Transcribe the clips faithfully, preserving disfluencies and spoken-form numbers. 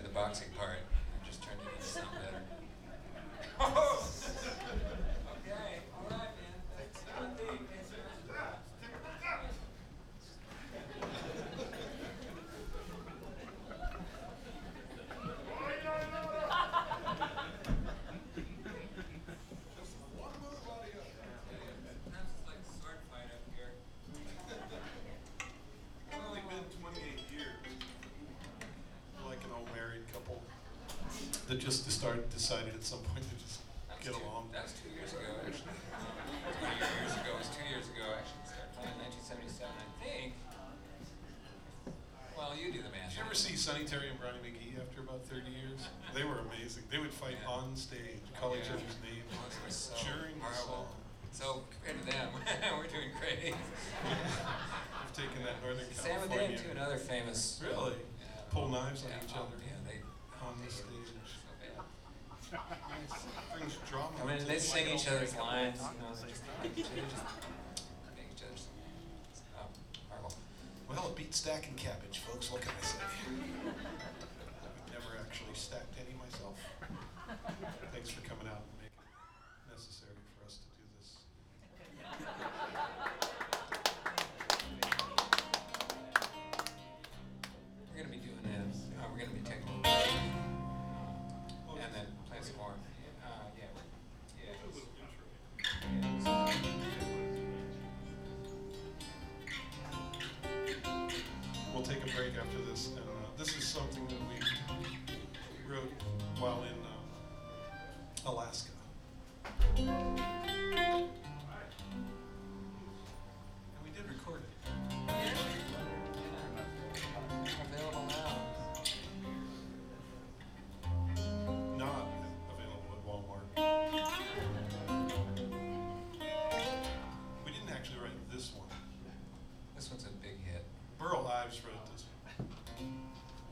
the boxing part. I just turned it into something better. Oh! Okay, all right, man. That's good thing. It's like a sword fight up here. It's only been twenty-eight years. You're like an old married couple that just to start decided at some point to just That was get two, along. That was two years ago, actually. twenty years ago. It was two years ago, actually. It started playing in nineteen seventy-seven, I think. Well, you do the math. Did you ever see Sonny Terry and Brownie McGee after about thirty years? They were amazing. They would fight Yeah. on stage, call each Yeah. other's names Oh, they were so during the horrible. song. So compared to them, we're doing great. I've taken that Northern Sam and California. Dan, too, another famous. Really? Yeah. Pull knives on Yeah, each oh, other Yeah, they. on the they- stage. So bad. Brings drama. I mean, into they it. sing each other's lines, you know, they just, they just make each other's. Oh, horrible. Well, it beat stacking cabbage, folks. What can I say? I've never actually stacked any myself. Thanks for coming out and making it necessary for us to do this. We're gonna be doing this. Uh, we're gonna be taking a little break, and then play some more. Uh, yeah. Yeah. We'll take a break after this, and uh, this is something that we wrote while in uh, Alaska. And we did record it. Available now. Not available at Walmart. We didn't actually write this one. This one's a big hit. Burl Ives wrote this one.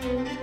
Thank you.